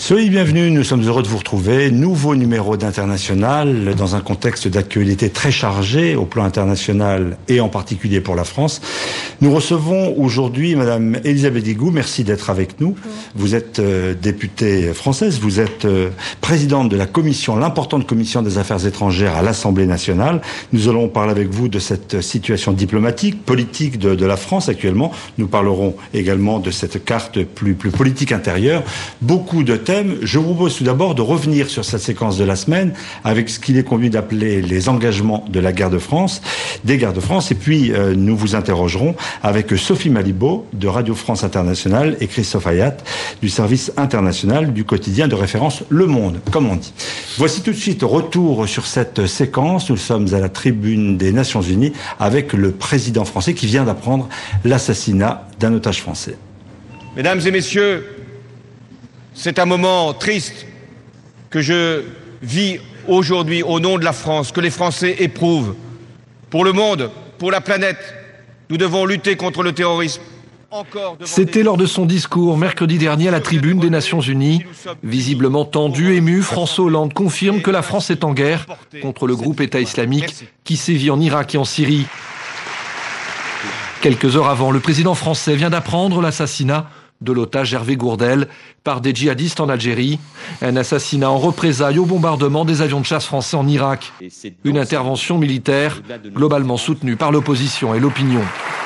Soyez bienvenus, nous sommes heureux de vous retrouver. Nouveau numéro d'International dans un contexte d'actualité très chargé au plan international et en particulier pour la France. Nous recevons aujourd'hui Madame Elisabeth Guigou. Merci d'être avec nous. Vous êtes députée française, vous êtes présidente de la commission, l'importante commission des affaires étrangères à l'Assemblée nationale. Nous allons parler avec vous de cette situation diplomatique, politique de la France actuellement. Nous parlerons également de cette carte plus politique intérieure. Beaucoup de thèmes. Je vous propose tout d'abord de revenir sur cette séquence de la semaine avec ce qu'il est convenu d'appeler les engagements de la guerre de France, des guerres de France. Et puis, nous vous interrogerons avec Sophie Malibaud de Radio France Internationale et Christophe Hayat du service international du quotidien de référence Le Monde, comme on dit. Voici tout de suite retour sur cette séquence. Nous sommes à la tribune des Nations Unies avec le président français qui vient d'apprendre l'assassinat d'un otage français. Mesdames et messieurs, c'est un moment triste que je vis aujourd'hui au nom de la France, que les Français éprouvent. Pour le monde, pour la planète, nous devons lutter contre le terrorisme. C'était lors de son discours mercredi dernier à la tribune des Nations Unies. Visiblement tendu, ému, François Hollande confirme que la France est en guerre contre le groupe État islamique qui sévit en Irak et en Syrie. Quelques heures avant, le président français vient d'apprendre l'assassinat de l'otage Hervé Gourdel par des djihadistes en Algérie. Un assassinat en représailles au bombardement des avions de chasse français en Irak. Une intervention militaire globalement soutenue par l'opposition et l'opinion.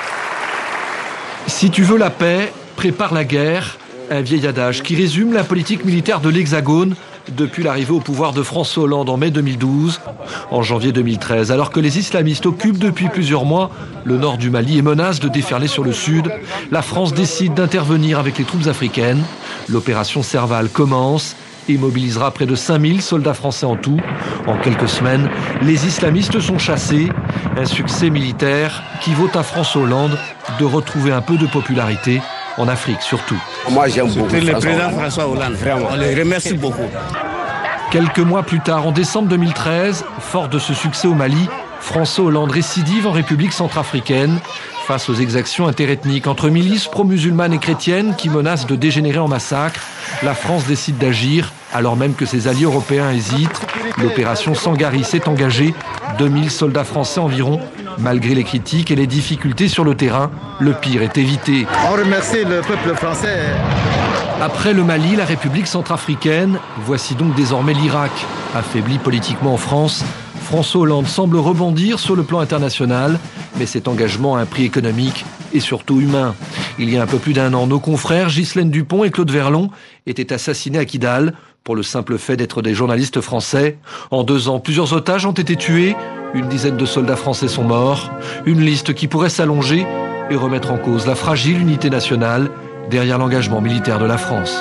Si tu veux la paix, prépare la guerre. Un vieil adage qui résume la politique militaire de l'Hexagone depuis l'arrivée au pouvoir de François Hollande en mai 2012, en janvier 2013. Alors que les islamistes occupent depuis plusieurs mois le nord du Mali et menacent de déferler sur le sud, la France décide d'intervenir avec les troupes africaines. L'opération Serval commence et mobilisera près de 5000 soldats français en tout. En quelques semaines, les islamistes sont chassés. Un succès militaire qui vaut à François Hollande de retrouver un peu de popularité en Afrique surtout. Moi j'aime beaucoup le président François Hollande, vraiment. On le remercie beaucoup. Quelques mois plus tard, en décembre 2013, fort de ce succès au Mali, François Hollande récidive en République centrafricaine face aux exactions interethniques entre milices pro-musulmanes et chrétiennes qui menacent de dégénérer en massacre. La France décide d'agir alors même que ses alliés européens hésitent. L'opération Sangaris s'est engagée. 2000 soldats français environ. Malgré les critiques et les difficultés sur le terrain, le pire est évité. On remercie le peuple français. Après le Mali, la République centrafricaine, voici donc désormais l'Irak. Affaibli politiquement en France, François Hollande semble rebondir sur le plan international, mais cet engagement a un prix économique et surtout humain. Il y a un peu plus d'un an, nos confrères Ghislaine Dupont et Claude Verlon étaient assassinés à Kidal pour le simple fait d'être des journalistes français. En 2 ans, plusieurs otages ont été tués, une dizaine de soldats français sont morts, une liste qui pourrait s'allonger et remettre en cause la fragile unité nationale derrière l'engagement militaire de la France.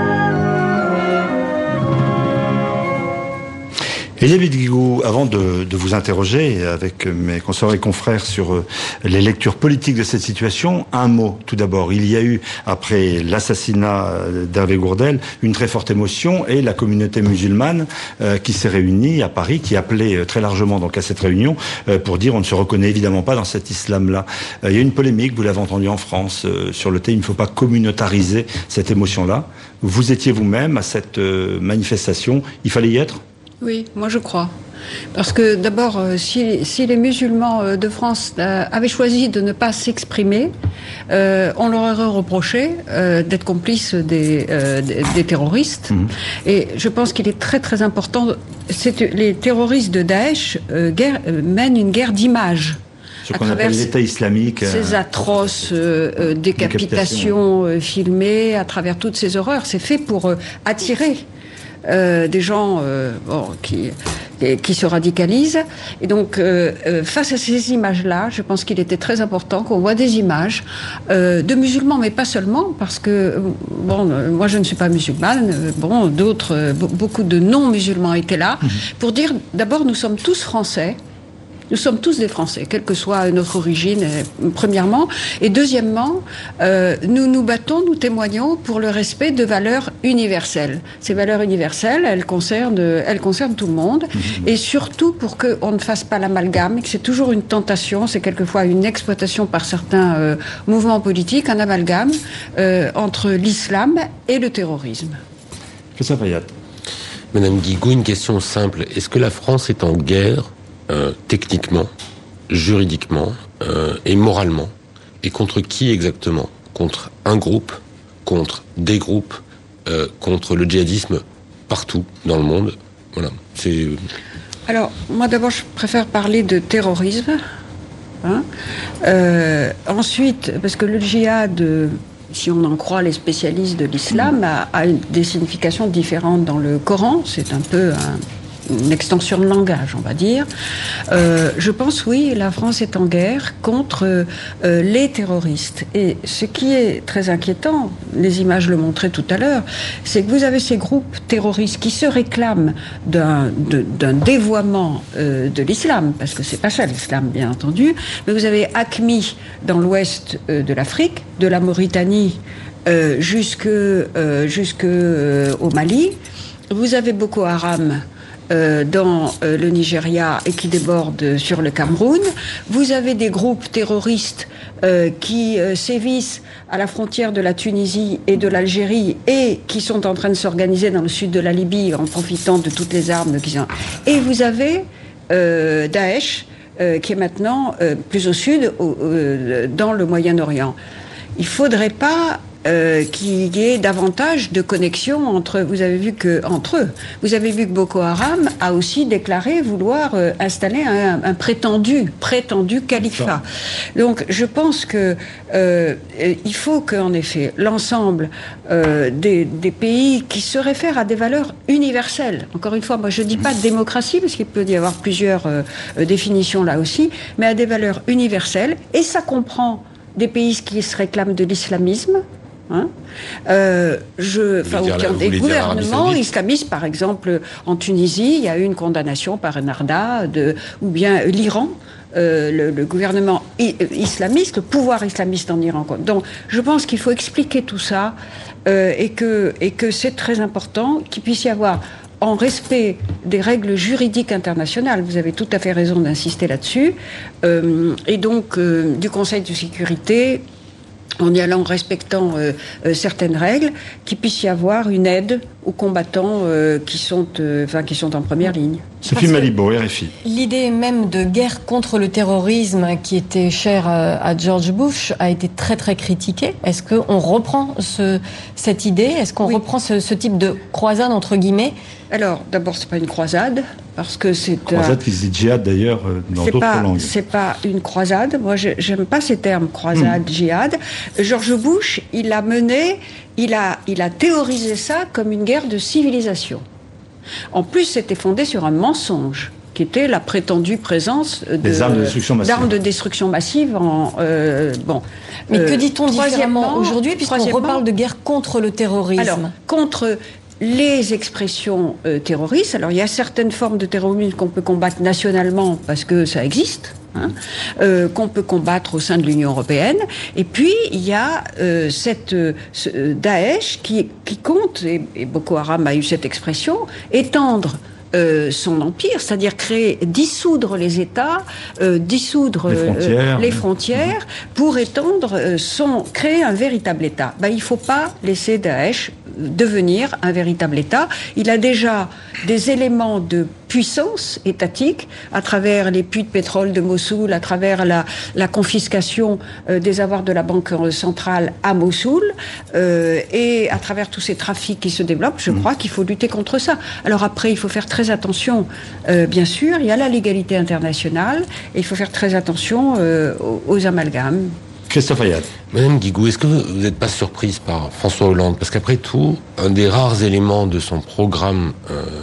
Elisabeth Guigou, avant de vous interroger avec mes consoeurs et confrères sur les lectures politiques de cette situation, un mot tout d'abord. Il y a eu, après l'assassinat d'Hervé Gourdel, une très forte émotion et la communauté musulmane qui s'est réunie à Paris, qui appelait très largement donc à cette réunion pour dire on ne se reconnaît évidemment pas dans cet islam-là. Il y a eu une polémique, vous l'avez entendu en France, sur le thème il ne faut pas communautariser cette émotion-là. Vous étiez vous-même à cette manifestation, il fallait y être ? Oui, moi je crois. Parce que d'abord, si les musulmans de France avaient choisi de ne pas s'exprimer, on leur aurait reproché d'être complices des terroristes. Et je pense qu'il est très très important. Les terroristes de Daesh mènent une guerre d'image. Ce qu'on appelle l'État islamique. Ces atroces décapitations filmées à travers toutes ces horreurs. C'est fait pour attirer des gens qui se radicalisent. Et donc, face à ces images-là, je pense qu'il était très important qu'on voit des images de musulmans, mais pas seulement, parce que, moi je ne suis pas musulmane, beaucoup de non-musulmans étaient là, pour dire, d'abord, nous sommes tous français. Nous sommes tous des Français, quelle que soit notre origine, premièrement. Et deuxièmement, nous nous battons, nous témoignons pour le respect de valeurs universelles. Ces valeurs universelles, elles concernent tout le monde. Et surtout pour qu'on ne fasse pas l'amalgame, et que c'est toujours une tentation, c'est quelquefois une exploitation par certains mouvements politiques, un amalgame entre l'islam et le terrorisme. Christophe Payat. Madame Guigou, une question simple. Est-ce que la France est en guerre techniquement, juridiquement et moralement? Et contre qui exactement? Contre un groupe, contre des groupes, contre le djihadisme partout dans le monde? Voilà. Alors, moi d'abord, je préfère parler de terrorisme. Ensuite, parce que le djihad, si on en croit les spécialistes de l'islam, a des significations différentes dans le Coran. C'est un peu une extension de langage, on va dire. Je pense, oui, la France est en guerre contre les terroristes. Et ce qui est très inquiétant, les images le montraient tout à l'heure, c'est que vous avez ces groupes terroristes qui se réclament d'un dévoiement de l'islam, parce que c'est pas ça l'islam, bien entendu, mais vous avez AQMI dans l'ouest de l'Afrique, de la Mauritanie jusque au Mali. Vous avez Boko Haram dans le Nigeria et qui déborde sur le Cameroun. Vous avez des groupes terroristes qui sévissent à la frontière de la Tunisie et de l'Algérie et qui sont en train de s'organiser dans le sud de la Libye en profitant de toutes les armes qu'ils ont. Et vous avez Daesh qui est maintenant plus au sud, dans le Moyen-Orient. Il ne faudrait pas qu'il y ait davantage de connexions entre eux. Vous avez vu que Boko Haram a aussi déclaré vouloir installer un prétendu califat. Donc je pense que il faut qu'en effet l'ensemble des pays qui se réfèrent à des valeurs universelles. Encore une fois, moi je dis pas démocratie parce qu'il peut y avoir plusieurs définitions là aussi, mais à des valeurs universelles, et ça comprend des pays qui se réclament de l'islamisme. Des gouvernements islamistes, par exemple, en Tunisie, il y a eu une condamnation par Ennahda, ou bien l'Iran, le gouvernement islamiste, le pouvoir islamiste en Iran. Donc, je pense qu'il faut expliquer tout ça et que c'est très important qu'il puisse y avoir, en respect des règles juridiques internationales, vous avez tout à fait raison d'insister là-dessus, et donc du Conseil de sécurité, en y allant en respectant certaines règles, qu'il puisse y avoir une aide aux combattants qui sont en première ligne. Sophie Malibaud, RFI. L'idée même de guerre contre le terrorisme qui était chère à George Bush a été très très critiquée. Est-ce qu'on reprend cette idée? Est-ce qu'on reprend ce type de croisade entre guillemets? Alors, d'abord, c'est pas une croisade, parce que c'est croisade qui se dit djihad d'ailleurs dans d'autres langues. C'est pas une croisade. Moi, j'aime pas ces termes croisade, djihad. George Bush, il a théorisé ça comme une guerre de civilisation. En plus, c'était fondé sur un mensonge, qui était la prétendue présence des armes de destruction massive. Mais que dit-on différemment aujourd'hui, puisqu'on reparle de guerre contre le terrorisme? Alors, contre les expressions terroristes. Alors, il y a certaines formes de terrorisme qu'on peut combattre nationalement parce que ça existe, qu'on peut combattre au sein de l'Union européenne. Et puis, il y a ce Daesh qui compte, et Boko Haram a eu cette expression, étendre son empire, c'est-à-dire dissoudre les États, dissoudre les frontières pour créer un véritable État. Il ne faut pas laisser Daesh devenir un véritable État. Il a déjà des éléments de puissance étatique à travers les puits de pétrole de Mossoul, à travers la confiscation des avoirs de la banque centrale à Mossoul, et à travers tous ces trafics qui se développent. Je crois qu'il faut lutter contre ça. Alors après, il faut faire très attention, bien sûr, il y a la légalité internationale, et il faut faire très attention aux amalgames. Christophe Payat. Madame Guigou, est-ce que vous n'êtes pas surprise par François Hollande? Parce qu'après tout, un des rares éléments de son programme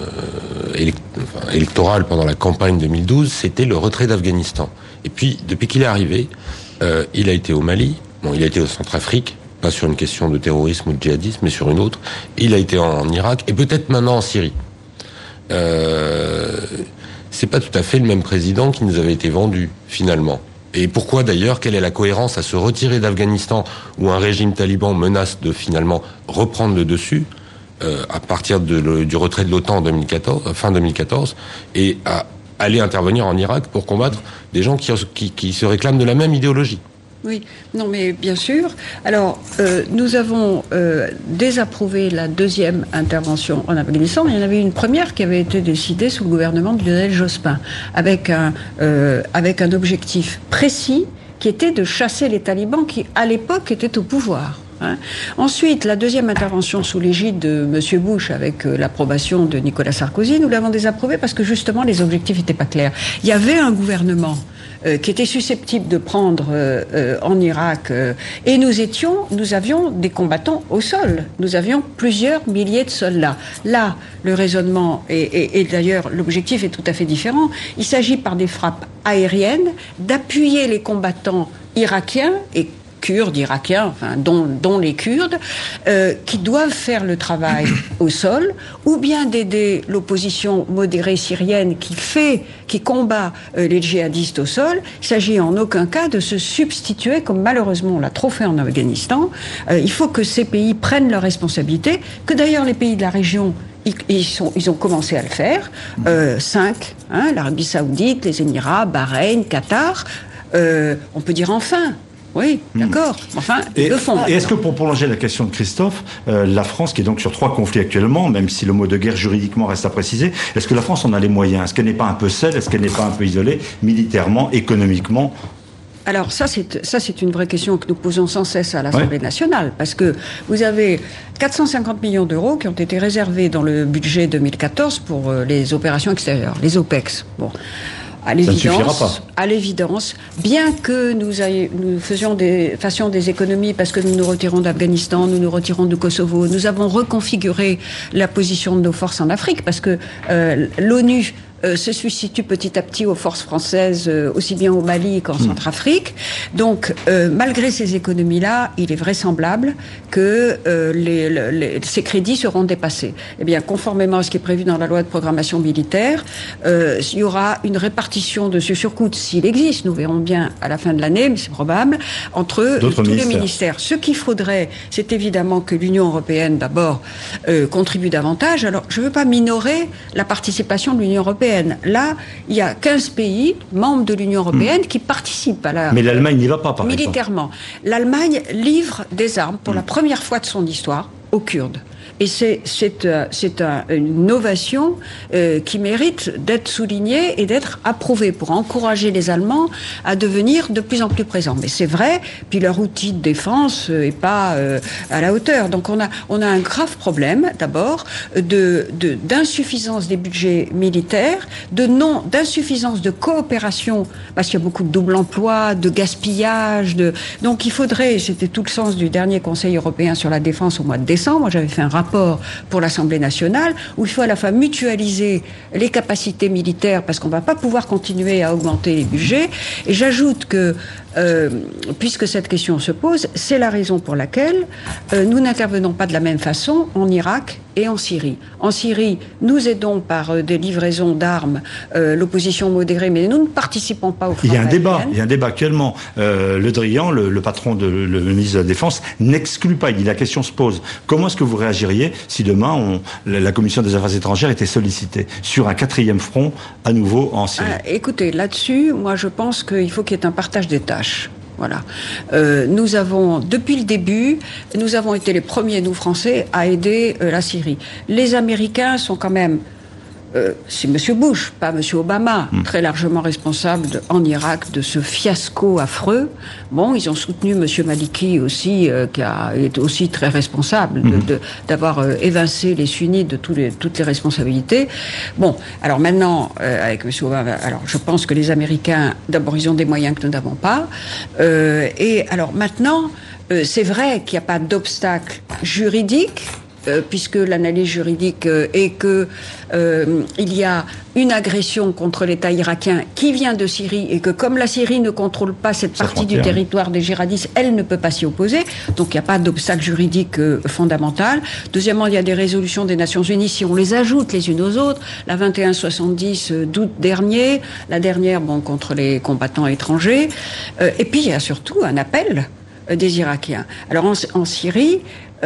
électoral pendant la campagne 2012, c'était le retrait d'Afghanistan. Et puis, depuis qu'il est arrivé, il a été au Mali, il a été au Centrafrique, pas sur une question de terrorisme ou de djihadisme, mais sur une autre. Il a été en Irak, et peut-être maintenant en Syrie. C'est pas tout à fait le même président qui nous avait été vendu, finalement. Et pourquoi d'ailleurs? Quelle est la cohérence à se retirer d'Afghanistan où un régime taliban menace de finalement reprendre le dessus à partir du retrait de l'OTAN en fin 2014, et à aller intervenir en Irak pour combattre des gens qui se réclament de la même idéologie? Oui, non mais bien sûr. Alors, nous avons désapprouvé la deuxième intervention en Afghanistan. Il y en avait une première qui avait été décidée sous le gouvernement de Lionel Jospin, avec un objectif précis qui était de chasser les talibans qui, à l'époque, étaient au pouvoir. Ensuite, la deuxième intervention sous l'égide de M. Bush avec l'approbation de Nicolas Sarkozy, nous l'avons désapprouvée parce que justement les objectifs n'étaient pas clairs. Il y avait un gouvernement qui était susceptible de prendre en Irak et nous avions des combattants au sol. Nous avions plusieurs milliers de soldats. Là, le raisonnement et d'ailleurs l'objectif est tout à fait différent. Il s'agit par des frappes aériennes d'appuyer les combattants irakiens et Kurdes, irakiens, enfin, dont les Kurdes, qui doivent faire le travail au sol, ou bien d'aider l'opposition modérée syrienne qui combat les djihadistes au sol. Il s'agit en aucun cas de se substituer, comme malheureusement on l'a trop fait en Afghanistan. Il faut que ces pays prennent leurs responsabilités, que d'ailleurs les pays de la région ils ont commencé à le faire. 5, l'Arabie Saoudite, les Émirats, Bahreïn, Qatar. On peut dire enfin. Oui, d'accord. Enfin, ils le font. Et est-ce que pour prolonger la question de Christophe, la France, qui est donc sur 3 conflits actuellement, même si le mot de guerre juridiquement reste à préciser, est-ce que la France en a les moyens? Est-ce qu'elle n'est pas un peu seule? Est-ce qu'elle n'est pas un peu isolée, militairement, économiquement? Alors ça c'est une vraie question que nous posons sans cesse à l'Assemblée nationale, parce que vous avez 450 millions d'euros qui ont été réservés dans le budget 2014 pour les opérations extérieures, les OPEX. Bon. À l'évidence, bien que nous fassions des économies parce que nous nous retirons d'Afghanistan, nous nous retirons du Kosovo, nous avons reconfiguré la position de nos forces en Afrique parce que l'ONU se substitue petit à petit aux forces françaises, aussi bien au Mali qu'en Centrafrique. Donc, malgré ces économies-là, il est vraisemblable que ces crédits seront dépassés. Eh bien, conformément à ce qui est prévu dans la loi de programmation militaire, il y aura une répartition de ce surcoût, s'il existe, nous verrons bien à la fin de l'année, mais c'est probable, entre tous les ministères. Ce qu'il faudrait, c'est évidemment que l'Union européenne, d'abord, contribue davantage. Alors, je ne veux pas minorer la participation de l'Union européenne. Là, il y a 15 pays membres de l'Union européenne qui participent à la... Mais l'Allemagne n'y va pas, par exemple. Militairement. L'Allemagne livre des armes pour la première fois de son histoire aux Kurdes. Et c'est une innovation qui mérite d'être soulignée et d'être approuvée pour encourager les Allemands à devenir de plus en plus présents. Mais c'est vrai, puis leur outil de défense est pas à la hauteur. Donc on a un grave problème d'abord d'insuffisance des budgets militaires, d'insuffisance de coopération parce qu'il y a beaucoup de double emploi, de gaspillage, donc il faudrait, c'était tout le sens du dernier Conseil européen sur la défense au mois de décembre. Moi, j'avais fait un rapport pour l'Assemblée nationale où il faut à la fois mutualiser les capacités militaires parce qu'on ne va pas pouvoir continuer à augmenter les budgets. Et j'ajoute que puisque cette question se pose, c'est la raison pour laquelle nous n'intervenons pas de la même façon en Irak et en Syrie. En Syrie, nous aidons par des livraisons d'armes l'opposition modérée, mais nous ne participons pas aux frappes aériennes. Il y a un débat actuellement. Le Drian, le patron le ministre de la Défense, n'exclut pas. Il dit la question se pose. Comment est-ce que vous réagiriez si demain la Commission des Affaires étrangères était sollicitée sur un 4e front à nouveau en Syrie? Écoutez, là-dessus, moi je pense qu'il faut qu'il y ait un partage des tâches. Voilà. Nous avons, depuis le début, nous avons été les premiers, nous Français, à aider la Syrie. Les Américains sont quand même, c'est M. Bush, pas M. Obama, très largement responsable en Irak de ce fiasco affreux. Bon, ils ont soutenu M. Maliki aussi, qui est aussi très responsable d'avoir évincé les sunnites de toutes les responsabilités. Bon, alors maintenant, avec M. Obama, alors je pense que les Américains, d'abord, ils ont des moyens que nous n'avons pas. Et alors maintenant, c'est vrai qu'il n'y a pas d'obstacle juridique, puisque l'analyse juridique est que il y a une agression contre l'État irakien qui vient de Syrie et que comme la Syrie ne contrôle pas cette partie du territoire des djihadistes, elle ne peut pas s'y opposer. Donc il n'y a pas d'obstacle juridique fondamental. Deuxièmement, il y a des résolutions des Nations Unies, si on les ajoute les unes aux autres, la 2170 d'août dernier, la dernière contre les combattants étrangers, et puis il y a surtout un appel des Irakiens. Alors en Syrie,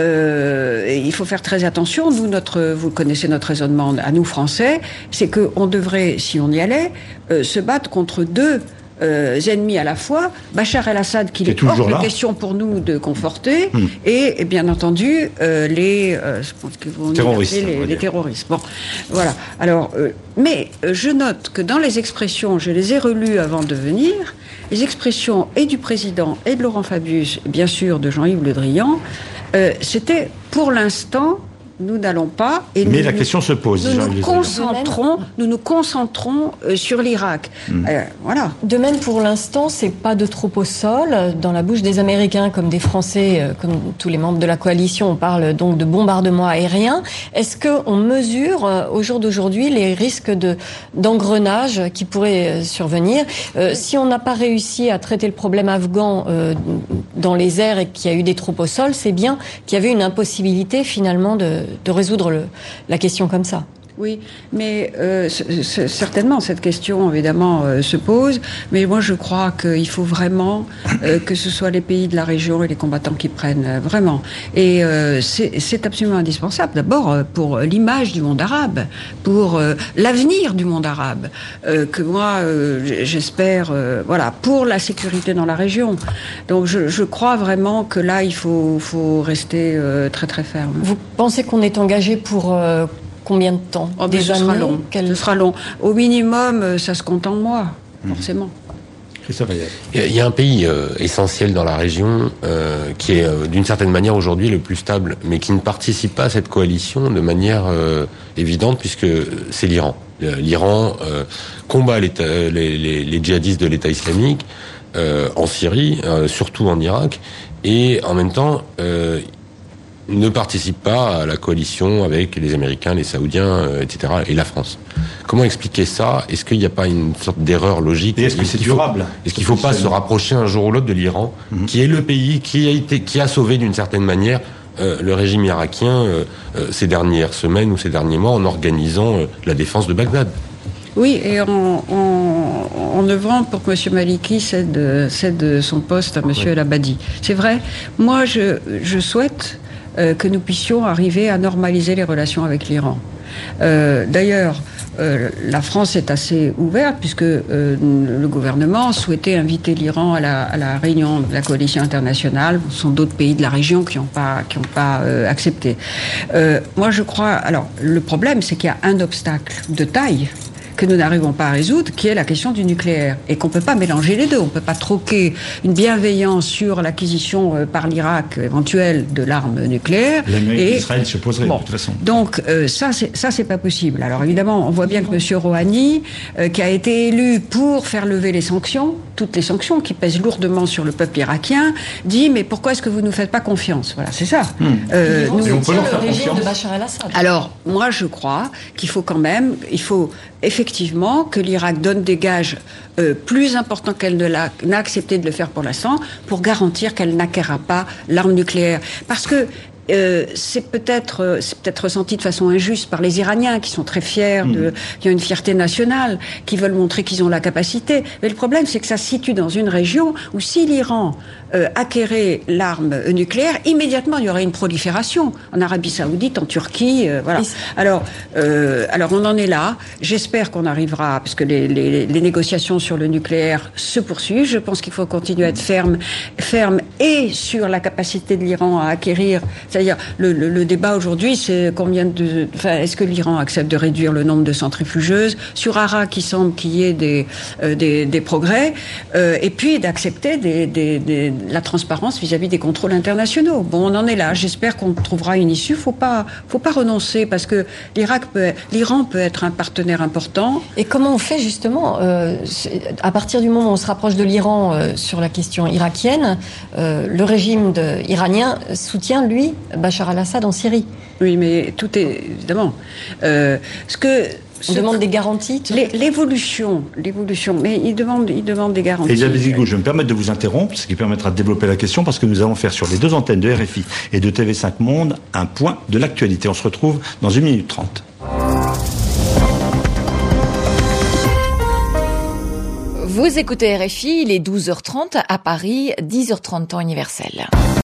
il faut faire très attention. Vous connaissez notre raisonnement à nous Français, c'est qu'on devrait, si on y allait, se battre contre deux ennemis à la fois. Bachar el-Assad, qu'il est hors de question pour nous de conforter, et bien entendu les terroristes. Bon, voilà. Alors, mais je note que dans les expressions, je les ai relues avant de venir, les expressions et du président et de Laurent Fabius, bien sûr de Jean-Yves Le Drian, c'était pour l'instant. Nous n'allons pas. Mais la question se pose. Nous nous concentrons sur l'Irak. Voilà. De même, pour l'instant, c'est pas de trop au sol. Dans la bouche des Américains, comme des Français, comme tous les membres de la coalition, on parle donc de bombardements aériens. Est-ce qu'on mesure, au jour d'aujourd'hui, les risques d'engrenage qui pourraient survenir si on n'a pas réussi à traiter le problème afghan dans les airs et qu'il y a eu des troupes au sol, c'est bien qu'il y avait une impossibilité finalement de résoudre la question comme ça. Oui, mais certainement cette question évidemment se pose, mais moi je crois qu'il faut vraiment que ce soit les pays de la région et les combattants qui prennent vraiment. Et c'est absolument indispensable, d'abord pour l'image du monde arabe, pour l'avenir du monde arabe, que moi j'espère, voilà, pour la sécurité dans la région. Donc je crois vraiment que là il faut rester très très ferme. Vous pensez qu'on est engagé pour combien de temps? Ce sera long. Ce sera long. Au minimum, ça se compte en mois, forcément. Christophe Ayel. Il y a un pays essentiel dans la région qui est d'une certaine manière aujourd'hui le plus stable, mais qui ne participe pas à cette coalition de manière évidente, puisque c'est l'Iran. L'Iran combat les djihadistes de l'État islamique en Syrie, surtout en Irak, et en même temps ne participe pas à la coalition avec les Américains, les Saoudiens, etc., et la France. Comment expliquer ça? Est-ce qu'il n'y a pas une sorte d'erreur logique? Et est-ce que c'est durable? Est-ce qu'il ne faut pas se rapprocher un jour ou l'autre de l'Iran, qui est le pays qui a sauvé d'une certaine manière le régime irakien ces dernières semaines ou ces derniers mois en organisant la défense de Bagdad? Oui, et en œuvrant pour que M. Maliki cède son poste à M. El Abadi. C'est vrai. Moi, je souhaite que nous puissions arriver à normaliser les relations avec l'Iran. D'ailleurs, la France est assez ouverte puisque le gouvernement souhaitait inviter l'Iran à la réunion de la coalition internationale. Ce sont d'autres pays de la région qui n'ont pas accepté. Moi, je crois. Alors, le problème, c'est qu'il y a un obstacle de taille que nous n'arrivons pas à résoudre, qui est la question du nucléaire. Et qu'on ne peut pas mélanger les deux. On ne peut pas troquer une bienveillance sur l'acquisition par l'Irak éventuelle de l'arme nucléaire. L'Amérique et Israël se poserait de toute façon. Donc ça, c'est pas possible. Alors évidemment, on voit bien que M. Rouhani, qui a été élu pour faire lever les sanctions, toutes les sanctions qui pèsent lourdement sur le peuple irakien, dit mais pourquoi est-ce que vous ne nous faites pas confiance? Voilà, c'est ça. Nous soutient le régime de Bachar el-Assad. Alors, moi je crois qu'il faut quand même, effectivement que l'Irak donne des gages plus importants qu'elle n'a accepté de le faire pour l'instant, pour garantir qu'elle n'acquérera pas l'arme nucléaire. Parce que c'est peut-être ressenti de façon injuste par les Iraniens qui sont très fiers, qui ont une fierté nationale, qui veulent montrer qu'ils ont la capacité. Mais le problème, c'est que ça se situe dans une région où si l'Iran acquérait l'arme nucléaire, immédiatement il y aurait une prolifération en Arabie Saoudite, en Turquie, voilà. Alors on en est là. J'espère qu'on arrivera, parce que les négociations sur le nucléaire se poursuivent. Je pense qu'il faut continuer à être ferme et sur la capacité de l'Iran à acquérir. C'est-à-dire, le débat aujourd'hui, c'est est-ce que l'Iran accepte de réduire le nombre de centrifugeuses? Sur Arak, il semble qu'il y ait des progrès, et puis d'accepter la transparence vis-à-vis des contrôles internationaux. Bon, on en est là. J'espère qu'on trouvera une issue. Faut pas renoncer, parce que l'Iran peut être un partenaire important. Et comment on fait justement, à partir du moment où on se rapproche de l'Iran sur la question irakienne, le régime iranien soutient, lui, Bachar el-Assad en Syrie. Oui, mais tout est évidemment. On demande des garanties. L'évolution, mais il demande des garanties. Elisabeth Guigou, je vais me permettre de vous interrompre, ce qui permettra de développer la question, parce que nous allons faire sur les deux antennes de RFI et de TV5 Monde un point de l'actualité. On se retrouve dans 1 minute 30. Vous écoutez RFI, il est 12h30 à Paris, 10h30 temps universel.